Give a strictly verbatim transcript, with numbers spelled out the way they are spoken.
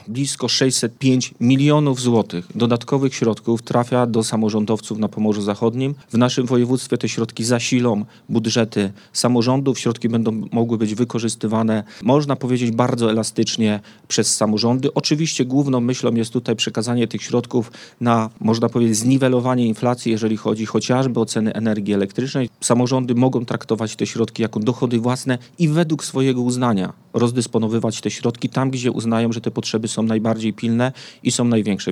Blisko sześćset pięć milionów złotych dodatkowych środków trafia do samorządowców na Pomorzu Zachodnim. W naszym województwie te środki zasilą budżety samorządów. Środki będą mogły być wykorzystywane, można powiedzieć, bardzo elastycznie przez samorządy. Oczywiście główną myślą jest tutaj przekazanie tych środków na, można powiedzieć, zniwelowanie inflacji, jeżeli chodzi chociażby o ceny energii elektrycznej. Samorządy mogą traktować te środki jako dochody własne i według swojego uznania rozdysponowywać te środki tam, gdzie uznają, że te potrzeby są najbardziej pilne i są największe.